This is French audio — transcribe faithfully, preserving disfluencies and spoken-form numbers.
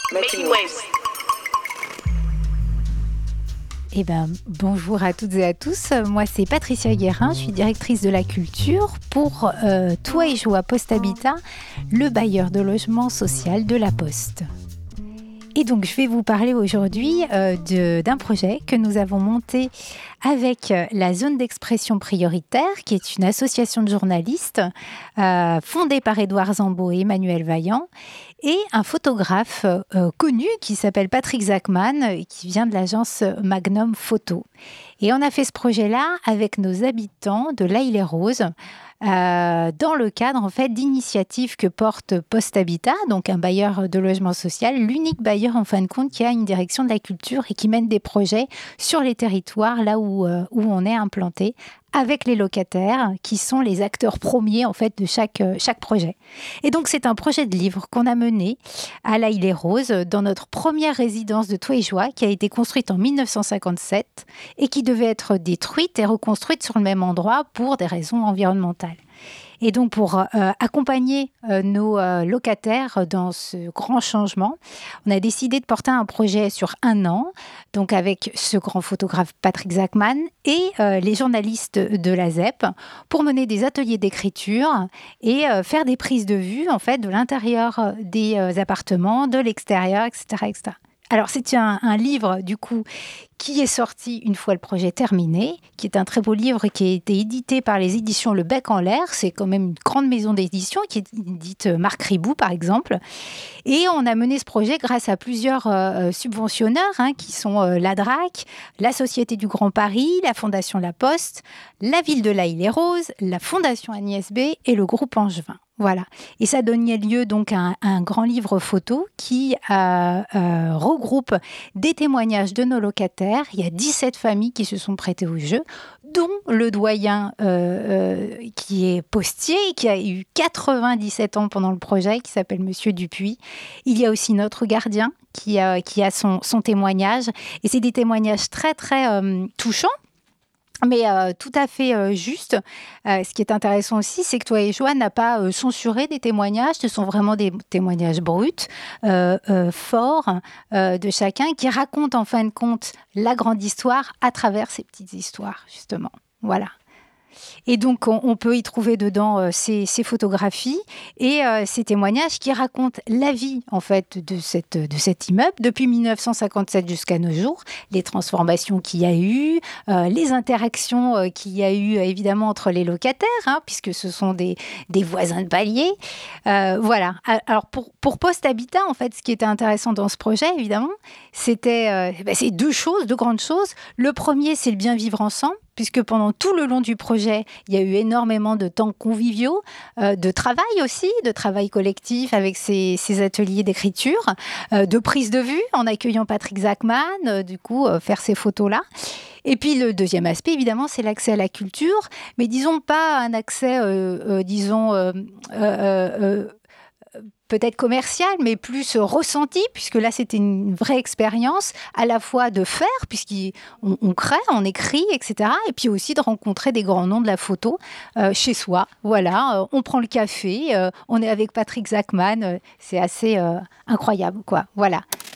Making waves. Eh ben, bonjour à toutes et à tous. Moi, c'est Patricia Guérin. Je suis directrice de la culture pour euh, Toi et Joie Post Habitat, le bailleur de logement social de la Poste. Et donc, je vais vous parler aujourd'hui euh, de, d'un projet que nous avons monté avec la Zone d'expression prioritaire, qui est une association de journalistes euh, fondée par Édouard Zambo et Emmanuel Vaillant, et un photographe euh, connu qui s'appelle Patrick Zachman, qui vient de l'agence Magnum Photo. Et on a fait ce projet-là avec nos habitants de L'Haÿ-les-Roses, Euh, dans le cadre en fait d'initiatives que porte Post Habitat, donc un bailleur de logement social, l'unique bailleur en fin de compte qui a une direction de la culture et qui mène des projets sur les territoires là où, euh, où on est implanté, avec les locataires qui sont les acteurs premiers en fait de chaque, euh, chaque projet. Et donc c'est un projet de livre qu'on a mené à L'Haÿ-les-Roses dans notre première résidence de Toi et Joie qui a été construite en dix-neuf cent cinquante-sept et qui devait être détruite et reconstruite sur le même endroit pour des raisons environnementales. Et donc, pour euh, accompagner euh, nos euh, locataires dans ce grand changement, on a décidé de porter un projet sur un an, donc avec ce grand photographe Patrick Zachman et euh, les journalistes de la Z E P, pour mener des ateliers d'écriture et euh, faire des prises de vue, en fait, de l'intérieur des euh, appartements, de l'extérieur, et cetera, et cetera. Alors, c'est un, un livre, du coup, qui est sorti une fois le projet terminé, qui est un très beau livre qui a été édité par les éditions Le Bec en l'air. C'est quand même une grande maison d'édition qui édite Marc Ribou, par exemple. Et on a mené ce projet grâce à plusieurs euh, subventionneurs, hein, qui sont euh, la D R A C, la Société du Grand Paris, la Fondation La Poste, la Ville de L'Haÿ-les-Roses, la Fondation Agnès B et le groupe Angevin. Voilà. Et ça donnait lieu donc à un, à un grand livre photo qui euh, euh, regroupe des témoignages de nos locataires. Il y a dix-sept familles qui se sont prêtées au jeu, dont le doyen euh, euh, qui est postier, qui a eu quatre-vingt-dix-sept ans pendant le projet, qui s'appelle Monsieur Dupuis. Il y a aussi notre gardien qui a, qui a son, son témoignage. Et c'est des témoignages très, très euh, touchants. Mais euh, tout à fait euh, juste. Euh, ce qui est intéressant aussi, c'est que Toi et Joie n'a pas euh, censuré des témoignages. Ce sont vraiment des témoignages bruts, euh, euh, forts, euh, de chacun, qui racontent en fin de compte la grande histoire à travers ces petites histoires, justement. Voilà. Et donc, on, on peut y trouver dedans euh, ces, ces photographies et euh, ces témoignages qui racontent la vie, en fait, de, cette, de cet immeuble depuis dix-neuf cent cinquante-sept jusqu'à nos jours, les transformations qu'il y a eu, euh, les interactions euh, qu'il y a eu, évidemment, entre les locataires, hein, puisque ce sont des, des voisins de palier. Euh, voilà. Alors, pour, pour Post Habitat, en fait, ce qui était intéressant dans ce projet, évidemment, c'était euh, ben, c'est deux choses, deux grandes choses. Le premier, c'est le bien vivre ensemble, puisque pendant tout le long du projet, il y a eu énormément de temps conviviaux, euh, de travail aussi, de travail collectif avec ces, ces ateliers d'écriture, euh, de prise de vue en accueillant Patrick Zachman, euh, du coup, euh, faire ces photos-là. Et puis le deuxième aspect, évidemment, c'est l'accès à la culture, mais disons pas un accès, euh, euh, disons, euh, euh, euh, peut-être commercial, mais plus ressenti, puisque là, c'était une vraie expérience, à la fois de faire, puisqu'on on crée, on écrit, et cetera, et puis aussi de rencontrer des grands noms de la photo euh, chez soi. Voilà, euh, on prend le café, euh, on est avec Patrick Zachman, euh, c'est assez euh, incroyable, quoi. Voilà.